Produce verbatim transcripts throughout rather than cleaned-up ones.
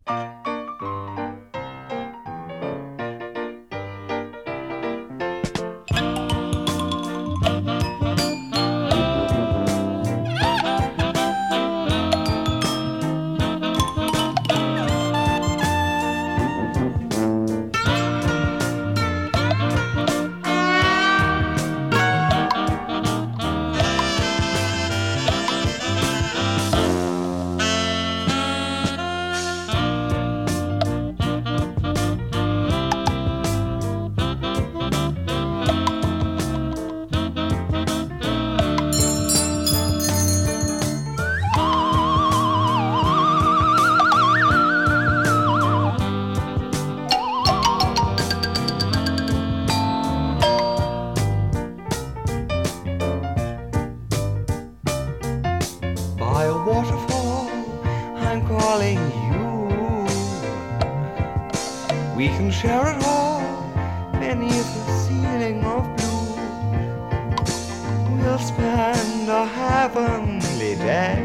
By a waterfall, I'm calling you. We can share it all beneath the ceiling of blue. We'll spend a heavenly day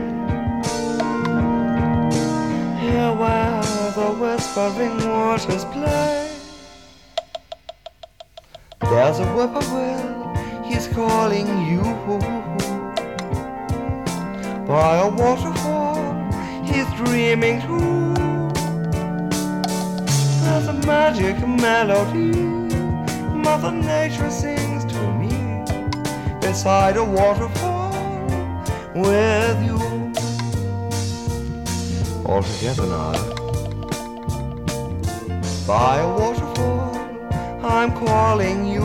here where the whispering waters play. There's a whippoorwill, he's calling you. By a waterfall, he's dreaming too. There's a magic melody Mother Nature sings to me beside a waterfall with you. All together now. By a waterfall, I'm calling you.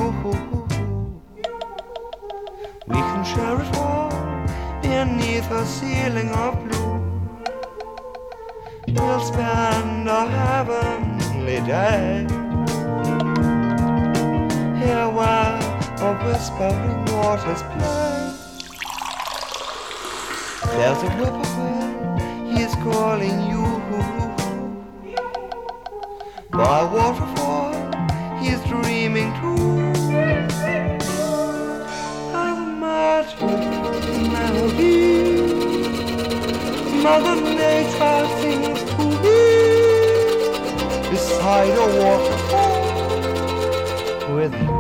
We can share it all beneath a ceiling of blue. We'll spend a heavenly day here where the whispering waters play. There's a whippoorwill, he's calling you. By a waterfall, he's dreaming too. There's a magic melody Mother Nature sings to me beside a waterfall with you.